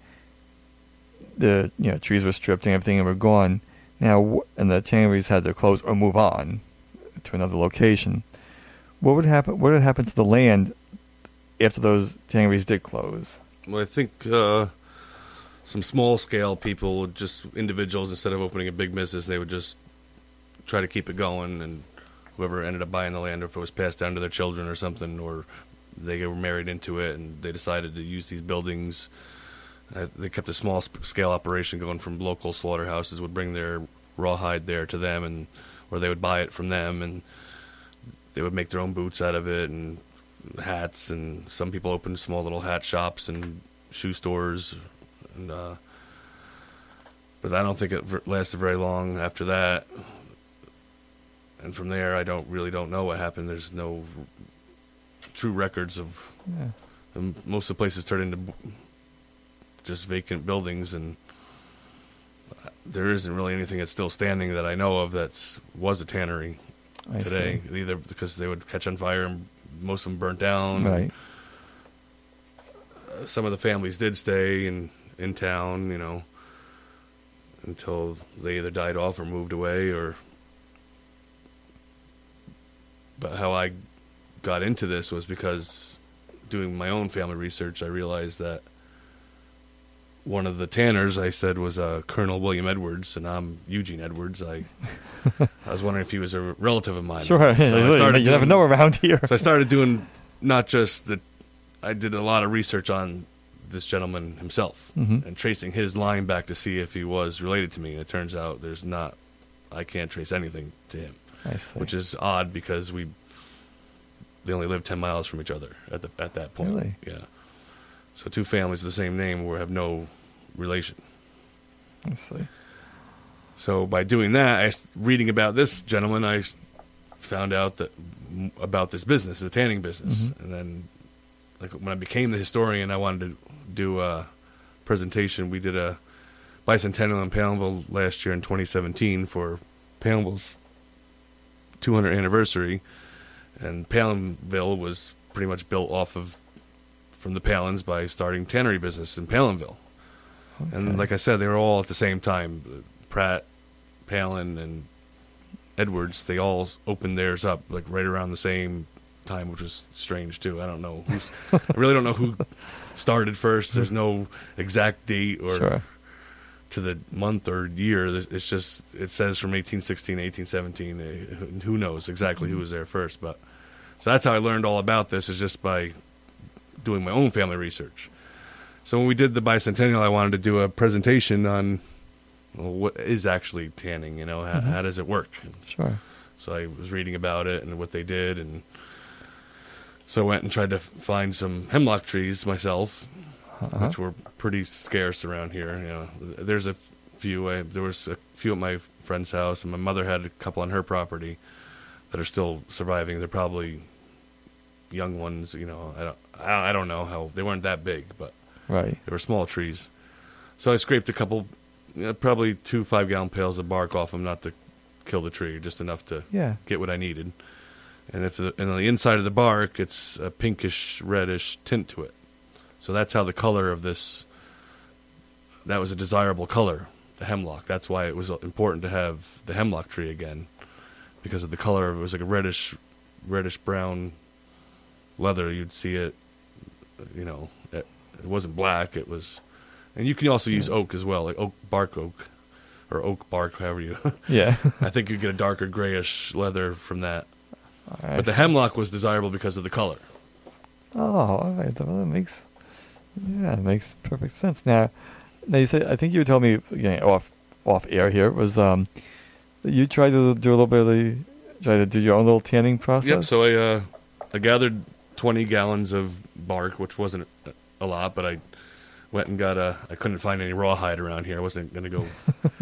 the you know trees were stripped and everything and were gone, now and the tanneries had to close or move on to another location, what would happen? What would happen to the land after those tanneries did close? Well, I think uh, some small-scale people, just individuals, instead of opening a big business, they would just try to keep it going, and whoever ended up buying the land, or if it was passed down to their children or something, or they were married into it and they decided to use these buildings. Uh, they kept a small-scale operation going from local slaughterhouses, would bring their rawhide there to them, and or they would buy it from them, and they would make their own boots out of it, and hats, and some people opened small little hat shops and shoe stores, and uh, but I don't think it v- lasted very long after that. And from there, I don't really don't know what happened. There's no true records of. Yeah. And most of the places turned into b- just vacant buildings, and there isn't really anything that's still standing that I know of that's was a tannery I today. See. Either because they would catch on fire and most of them burnt down. Right. Uh, some of the families did stay in in town, you know, until they either died off or moved away, or. But how I got into this was because doing my own family research, I realized that one of the tanners I said was uh, Colonel William Edwards, and I'm Eugene Edwards. I I was wondering if he was a relative of mine. Sure, so I started you doing, never know around here. So I started doing not just the, I did a lot of research on this gentleman himself, mm-hmm. and tracing his line back to see if he was related to me. And it turns out there's not, I can't trace anything to him. I see. Which is odd because we they only lived ten miles from each other at the at that point. Really? Yeah. So two families of the same name will have no relation. I see. So by doing that, I reading about this gentleman, I found out that about this business, the tanning business, mm-hmm. and then like when I became the historian, I wanted to do a presentation. We did a bicentennial in Palenville last year in twenty seventeen for Palenville's two hundredth anniversary, and Palenville was pretty much built off of from the Palins by starting tannery business in Palenville. Okay. And like I said, they were all at the same time. Pratt, Palin, and Edwards, they all opened theirs up like right around the same time, which was strange too. I don't know who's, I really don't know who started first. There's no exact date or sure. to the month or year. It's just, it says from eighteen sixteen, eighteen seventeen. Who knows exactly who was there first? But so that's how I learned all about this, is just by doing my own family research. So when we did the bicentennial, I wanted to do a presentation on well, what is actually tanning, you know, how, Mhm. how does it work? Sure. So I was reading about it and what they did, and so I went and tried to find some hemlock trees myself, Uh-huh. which were pretty scarce around here. You know, there's a few. I, there was a few at my friend's house, and my mother had a couple on her property that are still surviving. They're probably young ones. You know, I don't. I don't know how they weren't that big, but Right. they were small trees. So I scraped a couple, you know, probably two five-gallon pails of bark off them, not to kill the tree, just enough to Yeah. get what I needed. And if the, and on the inside of the bark, it's a pinkish reddish tint to it. So that's how the color of this. That was a desirable color, the hemlock. That's why it was important to have the hemlock tree again, because of the color. It was like a reddish, reddish brown leather. You'd see it, you know. It, it wasn't black. It was, and you can also use oak as well, like oak bark oak, or oak bark, however you. Yeah. I think you get a darker grayish leather from that. I But the see. hemlock was desirable because of the color. Oh, all right. Well, that makes yeah, it makes perfect sense. Now, now you said I think you told me getting off off air here was um that you tried to do a little bit of the try to do your own little tanning process. Yep. So I uh, I gathered twenty gallons of bark, which wasn't a, a lot, but I went and got a. I couldn't find any rawhide around here. I wasn't going to go.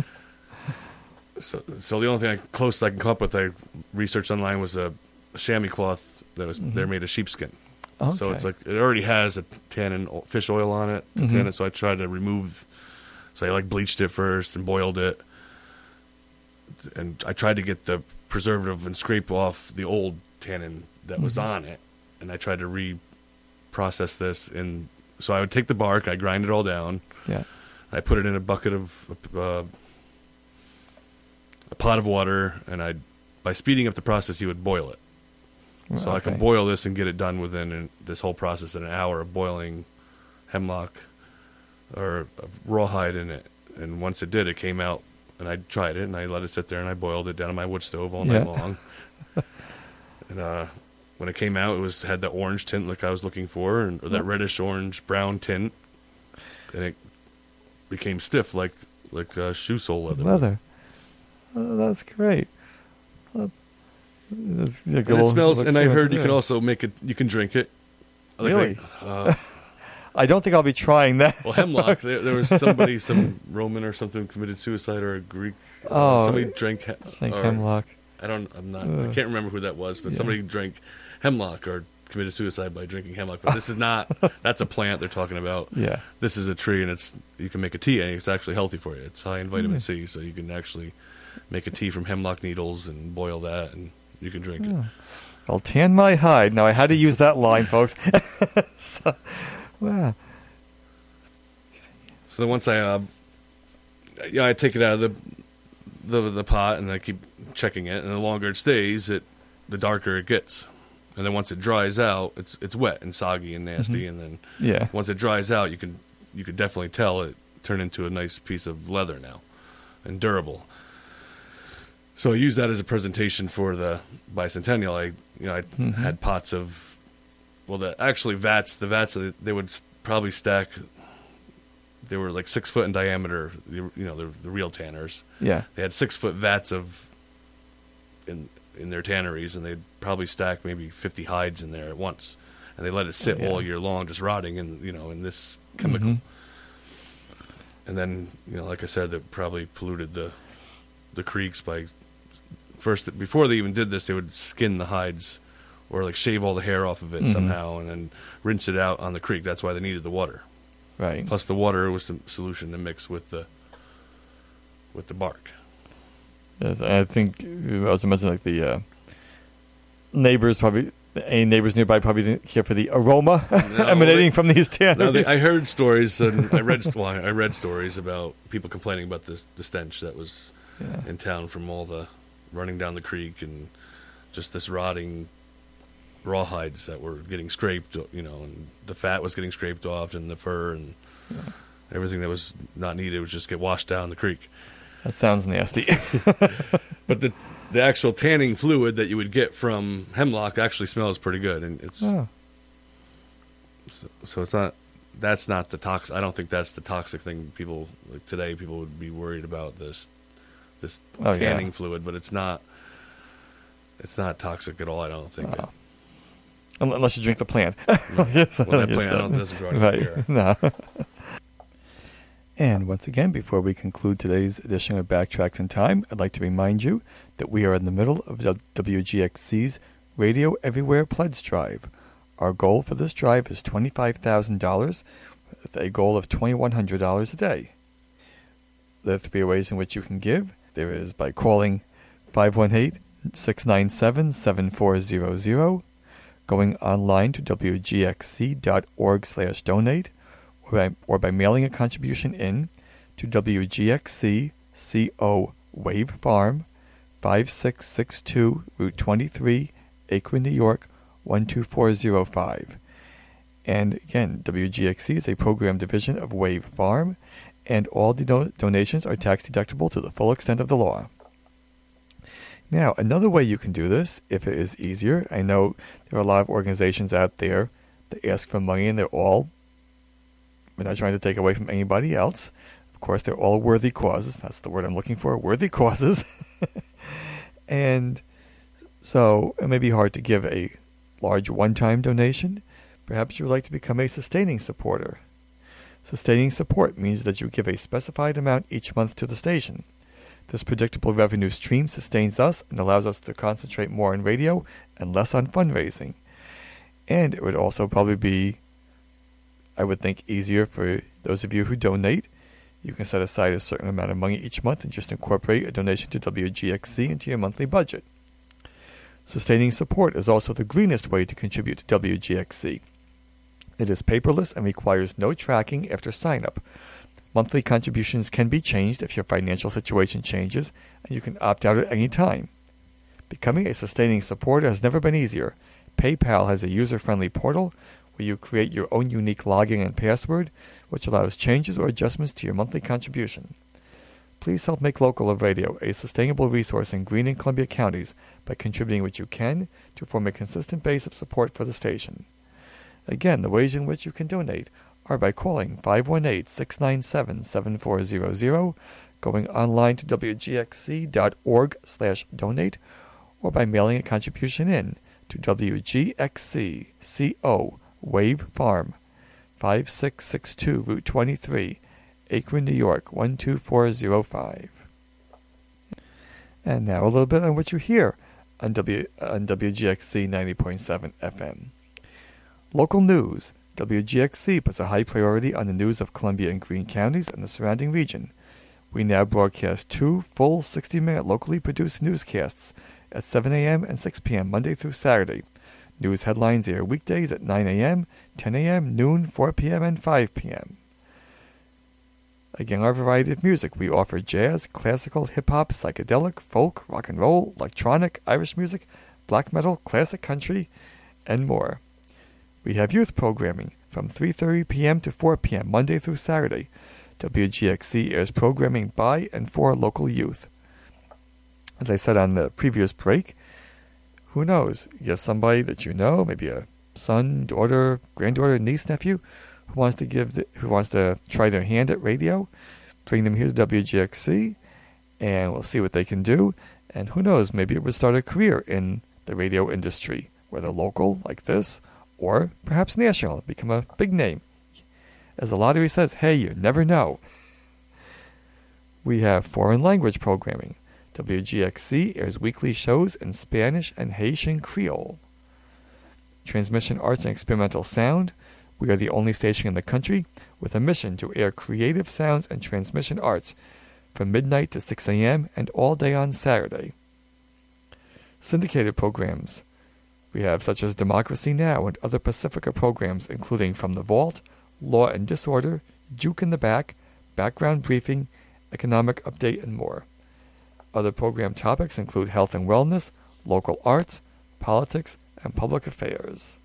so, so the only thing I, close I can come up with, I researched online, was a, a chamois cloth that was Mhm. they're made of sheepskin. Okay. So it's like it already has a tannin o- fish oil on it to Mhm. tan it. So I tried to remove. So I like bleached it first and boiled it, and I tried to get the preservative and scrape off the old tannin that was Mhm. on it, and I tried to re-process this. And so I would take the bark, I grind it all down, Yeah. I put it in a bucket of uh, a pot of water, and I, by speeding up the process, you would boil it. So I can Okay. boil this and get it done within an, this whole process in an hour of boiling hemlock or rawhide in it. And once it did, it came out, and I tried it, and I let it sit there, and I boiled it down on my wood stove all night Yeah. long. And uh, when it came out, it was had the orange tint like I was looking for, and or that reddish orange brown tint, and it became stiff like like uh, shoe sole leather. Leather. Oh, that's great. Well, that's a And good it little- smells, little and I experience heard to you do. can also make it. You can drink it. Like Really? they- uh, I don't think I'll be trying that. well, hemlock. There, there was somebody, some Roman or something, committed suicide, or a Greek. uh, Oh, somebody drank. He- drank or- hemlock. I don't. I'm not. Ugh. I can't remember who that was, but Yeah. somebody drank hemlock or committed suicide by drinking hemlock. But this is not. That's a plant they're talking about. Yeah. This is a tree, and it's you can make a tea, and it's actually healthy for you. It's high in vitamin Mm. C, so you can actually make a tea from hemlock needles and boil that, and you can drink it. Oh. I'll tan my hide. Now I had to use that line, folks. So, wow. So then once I, uh, yeah, I take it out of the, the the pot, and I keep checking it. And the longer it stays, it the darker it gets. And then once it dries out, it's it's wet and soggy and nasty. Mhm. And then Yeah. once it dries out, you can you could definitely tell it turned into a nice piece of leather now, and durable. So I use that as a presentation for the bicentennial. I you know I Mhm. had pots of, well, the actually vats. The vats they they would s- probably stack. They were like six foot in diameter. The, you know, the, the real tanners. Yeah. They had six foot vats of in in their tanneries, and they'd probably stack maybe fifty hides in there at once, and they let it sit Oh, yeah. all year long, just rotting in you know in this chemical. Mhm. And then you know, like I said, that probably polluted the the creeks by first before they even did this, they would skin the hides or like shave all the hair off of it Mhm. somehow, and then rinse it out on the creek. That's why they needed the water. Right. Plus, the water was the solution to mix with the with the bark. Yes, I think I was mentioning like the uh, neighbors probably any neighbors nearby probably didn't care for the aroma emanating they- from these tanneries. No, they, I heard stories and I read well, I read stories about people complaining about the the stench that was Yeah. in town from all the running down the creek and just this rotting rawhides that were getting scraped, you know, and the fat was getting scraped off and the fur and Yeah. everything that was not needed would just get washed down the creek. That sounds nasty. But the the actual tanning fluid that you would get from hemlock actually smells pretty good, and it's Oh. So, so it's not. That's not the toxic. I don't think that's the toxic thing. People like today, people would be worried about this, this oh, tanning yeah. fluid, but it's not. It's not toxic at all. I don't think. Uh, unless you drink the plant. Mm. Yes, well, that plant I don't, doesn't grow anywhere here. No. And once again, before we conclude today's edition of Backtracks in Time, I'd like to remind you that we are in the middle of W G X C's Radio Everywhere Pledge Drive. Our goal for this drive is twenty-five thousand dollars, with a goal of twenty-one hundred dollars a day. There are three ways in which you can give. There is by calling five one eight, six nine seven, seven four zero zero, going online to w g x c dot org slash donate, or by, or by mailing a contribution in to W G X C C O Wave Farm, five six six two Route twenty-three, Akron, New York, one two four zero five. And again, W G X C is a program division of Wave Farm, and all do- donations are tax deductible to the full extent of the law. Now, another way you can do this, if it is easier, I know there are a lot of organizations out there that ask for money, and they're all, we're not trying to take away from anybody else. Of course, they're all worthy causes. That's the word I'm looking for, worthy causes. And so it may be hard to give a large one-time donation. Perhaps you would like to become a sustaining supporter. Sustaining support means that you give a specified amount each month to the station. This predictable revenue stream sustains us and allows us to concentrate more on radio and less on fundraising. And it would also probably be, I would think, easier for those of you who donate. You can set aside a certain amount of money each month and just incorporate a donation to W G X C into your monthly budget. Sustaining support is also the greenest way to contribute to W G X C. It is paperless and requires no tracking after sign-up. Monthly contributions can be changed if your financial situation changes, and you can opt out at any time. Becoming a sustaining supporter has never been easier. PayPal has a user-friendly portal where you create your own unique login and password, which allows changes or adjustments to your monthly contribution. Please help make Local of Radio a sustainable resource in Greene and Columbia counties by contributing what you can to form a consistent base of support for the station. Again, the ways in which you can donate are by calling five one eight, six nine seven, seven four zero zero, going online to w g x c dot org slash donate, or by mailing a contribution in to W G X C C O Wave Farm, five six six two Route twenty-three, Akron, New York, one two four zero five. And now a little bit on what you hear on, w, on W G X C ninety point seven F M. Local news. W G X C puts a high priority on the news of Columbia and Greene counties and the surrounding region. We now broadcast two full sixty-minute locally produced newscasts at seven a.m. and six p.m. Monday through Saturday. News headlines air weekdays at nine a.m., ten a.m., noon, four p.m., and five p.m. Again, our variety of music. We offer jazz, classical, hip-hop, psychedelic, folk, rock and roll, electronic, Irish music, black metal, classic country, and more. We have youth programming from three thirty p.m. to four p.m. Monday through Saturday. W G X C airs programming by and for local youth. As I said on the previous break, who knows? You get somebody that you know, maybe a son, daughter, granddaughter, niece, nephew, who wants to give, the, who wants to try their hand at radio. Bring them here to W G X C, and we'll see what they can do. And who knows? Maybe it would start a career in the radio industry, whether local like this, or perhaps national, become a big name. As the lottery says, hey, you never know. We have foreign language programming. W G X C airs weekly shows in Spanish and Haitian Creole. Transmission arts and experimental sound. We are the only station in the country with a mission to air creative sounds and transmission arts from midnight to six a.m. and all day on Saturday. Syndicated programs. We have such as Democracy Now! And other Pacifica programs including From the Vault, Law and Disorder, Juke in the Back, Background Briefing, Economic Update, and more. Other program topics include health and wellness, local arts, politics, and public affairs.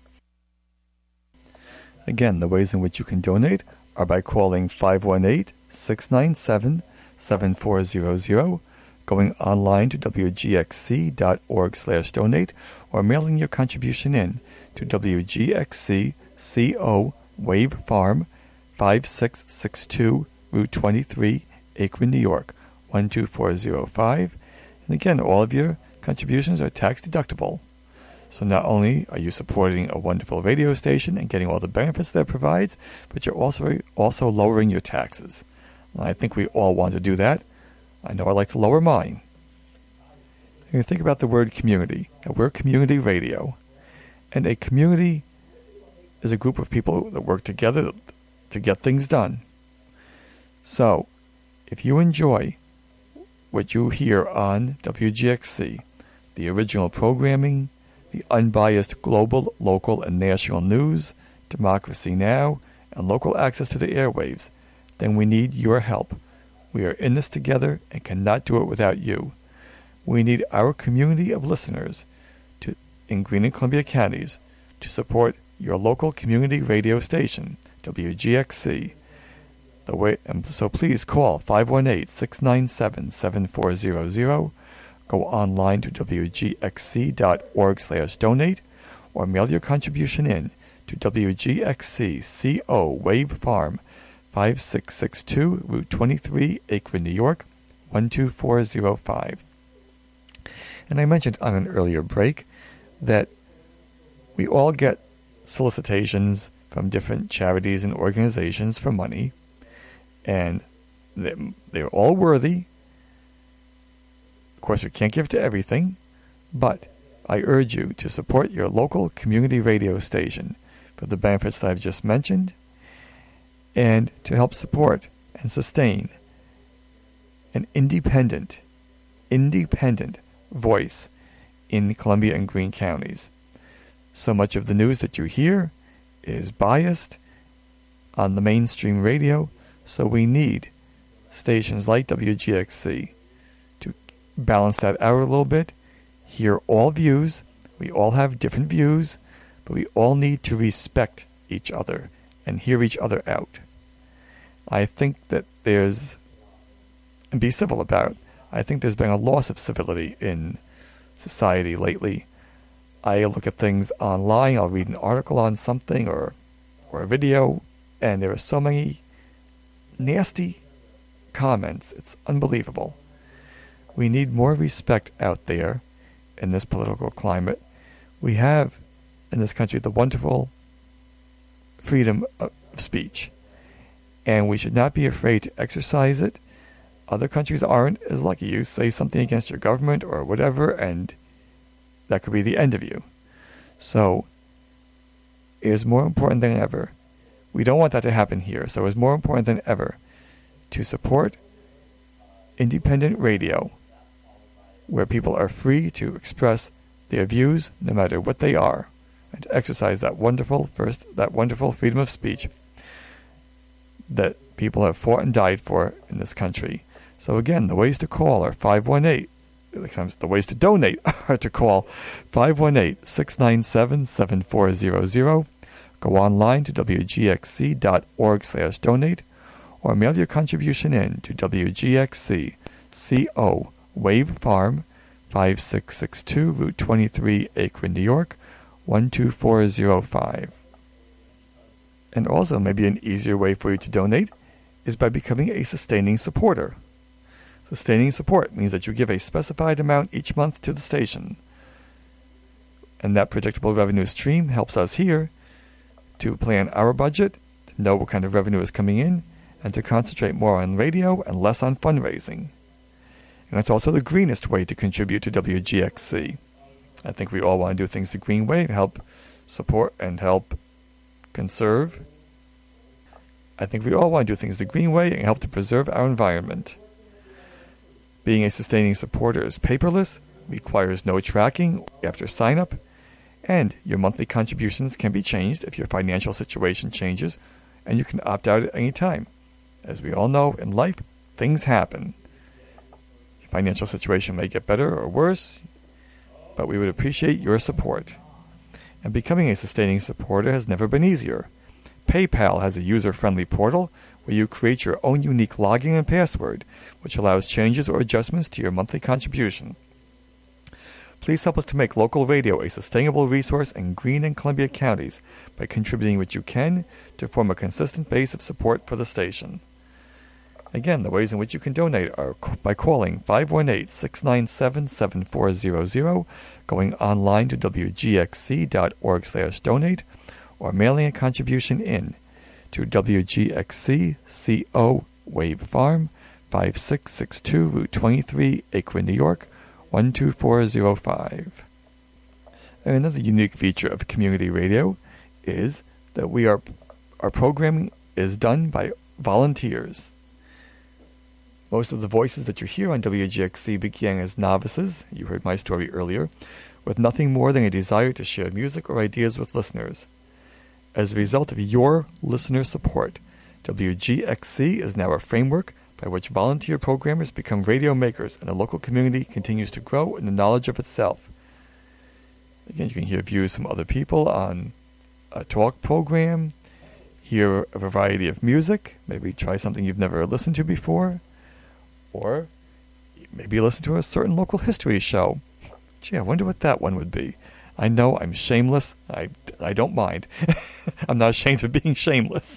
Again, the ways in which you can donate are by calling five one eight, six nine seven, seven four zero zero, going online to w g x c dot org slash donate, or mailing your contribution in to W G X C C O Wave Farm, five six six two Route twenty-three, Akron, New York, one two four zero five. And again, all of your contributions are tax deductible. So not only are you supporting a wonderful radio station and getting all the benefits that it provides, but you're also also lowering your taxes. And I think we all want to do that. I know I like to lower mine. You think about the word community. Now, we're community radio. And a community is a group of people that work together to get things done. So, if you enjoy what you hear on W G X C, the original programming, the unbiased global, local, and national news, Democracy Now!, and local access to the airwaves, then we need your help. We are in this together and cannot do it without you. We need our community of listeners to, in Greene and Columbia counties to support your local community radio station, W G X C. The way, and so please call five one eight, six nine seven, seven four zero zero, go online to W G X C dot org slash donate, or mail your contribution in to W G X C C O Wave Farm, five six six two Route twenty-three, Akron, New York, one two four zero five. And I mentioned on an earlier break that we all get solicitations from different charities and organizations for money, and they're all worthy. Of course, we can't give to everything, but I urge you to support your local community radio station for the benefits that I've just mentioned, and to help support and sustain an independent, independent voice in Columbia and Greene counties. So much of the news that you hear is biased on the mainstream radio, so we need stations like W G X C to balance that out a little bit, hear all views. We all have different views, but we all need to respect each other and hear each other out. I think that there's, and be civil about it, I think there's been a loss of civility in society lately. I look at things online, I'll read an article on something or or a video, and there are so many nasty comments. It's unbelievable. We need more respect out there in this political climate. We have in this country the wonderful freedom of speech, and we should not be afraid to exercise it. Other countries aren't as lucky. You say something against your government or whatever, and that could be the end of you. So, it is more important than ever. We don't want that to happen here, so it's more important than ever to support independent radio, where people are free to express their views, no matter what they are, and to exercise that wonderful first, that wonderful freedom of speech that people have fought and died for in this country. So again, the ways to call are five one eight. The ways to donate are to call five one eight, six nine seven, seven four zero zero, go online to W G X C dot org slash donate, or mail your contribution in to W G X C C O Wave Farm, five six six two Route twenty-three, Akron, New York, one two four zero five. And also, maybe an easier way for you to donate is by becoming a sustaining supporter. Sustaining support means that you give a specified amount each month to the station. And that predictable revenue stream helps us here to plan our budget, to know what kind of revenue is coming in, and to concentrate more on radio and less on fundraising. And it's also the greenest way to contribute to W G X C. I think we all want to do things the green way and help support and help conserve. I think we all want to do things the green way and help to preserve our environment. Being a sustaining supporter is paperless, requires no tracking after sign-up, and your monthly contributions can be changed if your financial situation changes, and you can opt out at any time. As we all know, in life, things happen. Your financial situation may get better or worse, but we would appreciate your support. And becoming a sustaining supporter has never been easier. PayPal has a user-friendly portal where you create your own unique login and password, which allows changes or adjustments to your monthly contribution. Please help us to make local radio a sustainable resource in Greene and Columbia counties by contributing what you can to form a consistent base of support for the station. Again, the ways in which you can donate are by calling five one eight, six nine seven, seven four zero zero, going online to w g x c dot org slash donate, or mailing a contribution in to W G X C C O Wave Farm, five six six two Route twenty-three, Akron, New York, one two four zero five. And another unique feature of community radio is that we are our programming is done by volunteers. Most of the voices that you hear on W G X C began as novices, you heard my story earlier, with nothing more than a desire to share music or ideas with listeners. As a result of your listener support, W G X C is now a framework by which volunteer programmers become radio makers, and the local community continues to grow in the knowledge of itself. Again, you can hear views from other people on a talk program, hear a variety of music, maybe try something you've never listened to before, or maybe listen to a certain local history show. Gee, I wonder what that one would be. I know I'm shameless. I, I don't mind. I'm not ashamed of being shameless.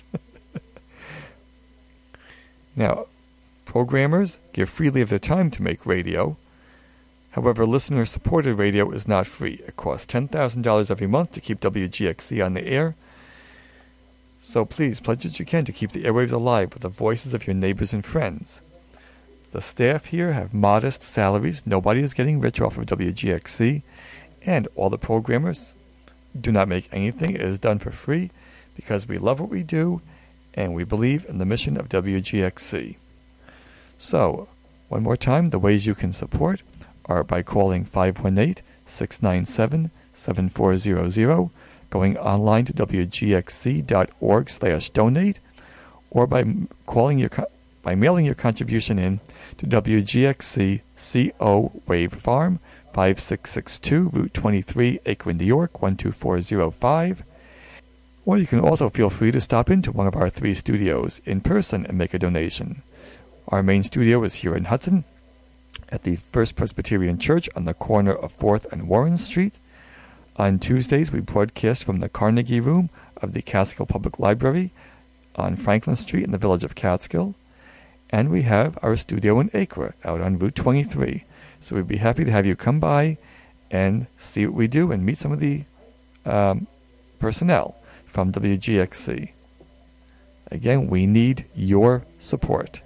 Now, programmers give freely of their time to make radio. However, listener-supported radio is not free. It costs ten thousand dollars every month to keep W G X C on the air. So please, pledge what you can to keep the airwaves alive with the voices of your neighbors and friends. The staff here have modest salaries. Nobody is getting rich off of W G X C. And all the programmers do not make anything. It is done for free because we love what we do and we believe in the mission of W G X C. So, one more time, the ways you can support are by calling five one eight, six nine seven, seven four zero zero, going online to w g x c dot org slash donate, or by calling your co- by mailing your contribution in to W G X C C O Wave Farm, five six six two Route twenty-three, Akron, New York, one two four zero five. Or you can also feel free to stop into one of our three studios in person and make a donation. Our main studio is here in Hudson at the First Presbyterian Church on the corner of fourth and Warren Street. On Tuesdays, we broadcast from the Carnegie Room of the Catskill Public Library on Franklin Street in the village of Catskill. And we have our studio in Acre out on Route twenty-three. So we'd be happy to have you come by and see what we do and meet some of the um, personnel from W G X C. Again, we need your support.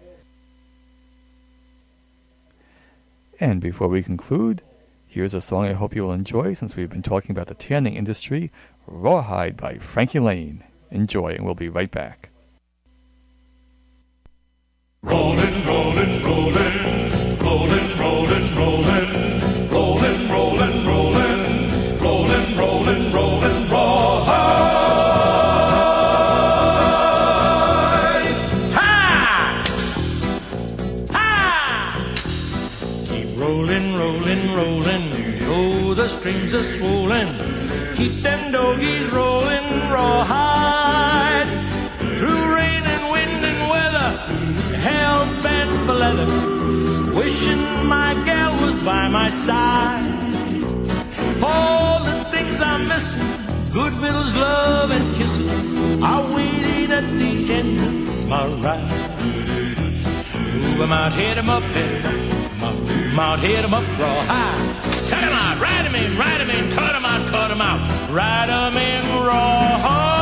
And before we conclude, here's a song I hope you'll enjoy since we've been talking about the tanning industry, Rawhide by Frankie Lane. Enjoy, and we'll be right back. Rollin', rollin', rollin', rollin', rollin', rollin', rollin', rollin', rollin', rollin', rollin', rollin', rawhide. Ha! Ha! Keep rollin', rollin', rollin', though the streams are swollen. Keep them doggies rollin', rawhide. Through rain and wind and weather, hell bent for leather, wishing my gal was by my side. All the things I'm missing, good victuals, love and kissing, are waiting at the end of my ride. Move 'em out, hit 'em up, hit 'em up, move 'em out, hit 'em up, rawhide. Cut 'em out, ride 'em in, ride 'em in, cut 'em out, cut 'em out, ride 'em in, rawhide.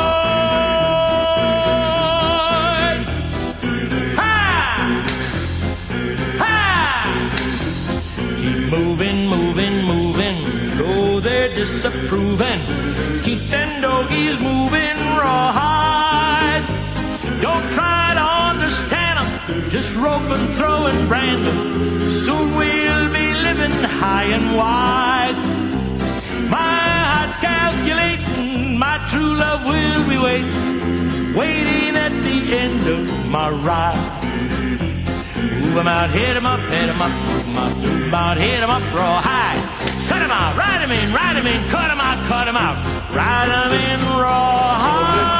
Moving, moving, moving, though they're disapproving. Keep them doggies moving, rawhide. Don't try to understand them, just rope and throw and brand them. Soon we'll be living high and wide. My heart's calculating, my true love will be waiting, waiting at the end of my ride. Move 'em out, hit 'em up, hit 'em up, move 'em out, move 'em out, hit 'em up, rawhide. Cut 'em out, ride 'em in, ride 'em in, cut 'em out, cut 'em out, ride 'em in, rawhide.